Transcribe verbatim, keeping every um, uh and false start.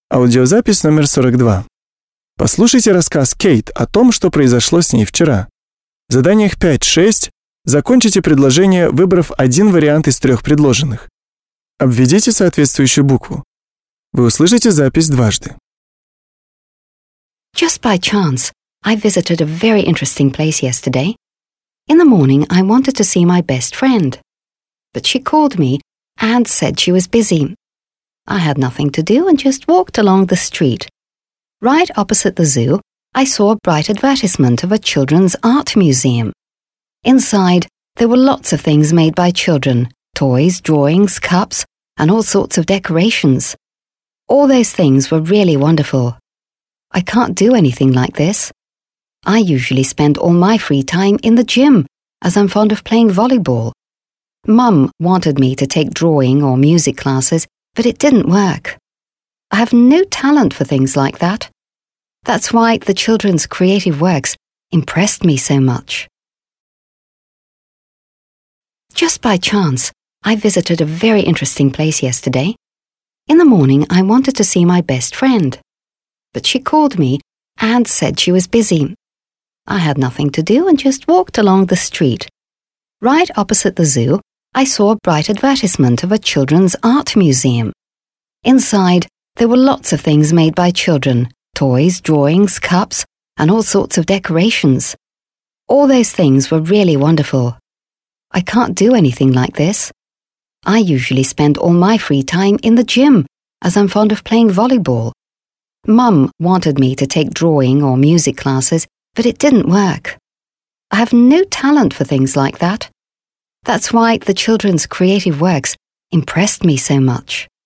Аудиозапись номер сорок два. Послушайте рассказ Кейт о том, что произошло с ней вчера. В заданиях пять-шесть закончите предложение, выбрав один вариант из трех предложенных. Обведите соответствующую букву. Вы услышите запись дважды. Just by chance, I visited a very interesting place yesterday. In the morning, I wanted to see my best friend. But she called me and said she was busy. I had nothing to do and just walked along the street. Right opposite the zoo, I saw a bright advertisement of a children's art museum. Inside, there were lots of things made by children, toys, drawings, cups, and all sorts of decorations. All those things were really wonderful. I can't do anything like this. I usually spend all my free time in the gym, as I'm fond of playing volleyball. Mum wanted me to take drawing or music classes, but it didn't work. I have no talent for things like that. That's why the children's creative works impressed me so much. Just by chance, I visited a very interesting place yesterday. In the morning, I wanted to see my best friend. But she called me and said she was busy. I had nothing to do and just walked along the street. Right opposite the zoo, I saw a bright advertisement of a children's art museum. Inside, there were lots of things made by children, toys, drawings, cups, and all sorts of decorations. All those things were really wonderful. I can't do anything like this. I usually spend all my free time in the gym, as I'm fond of playing volleyball. Mum wanted me to take drawing or music classes, but it didn't work. I have no talent for things like that. That's why the children's creative works impressed me so much.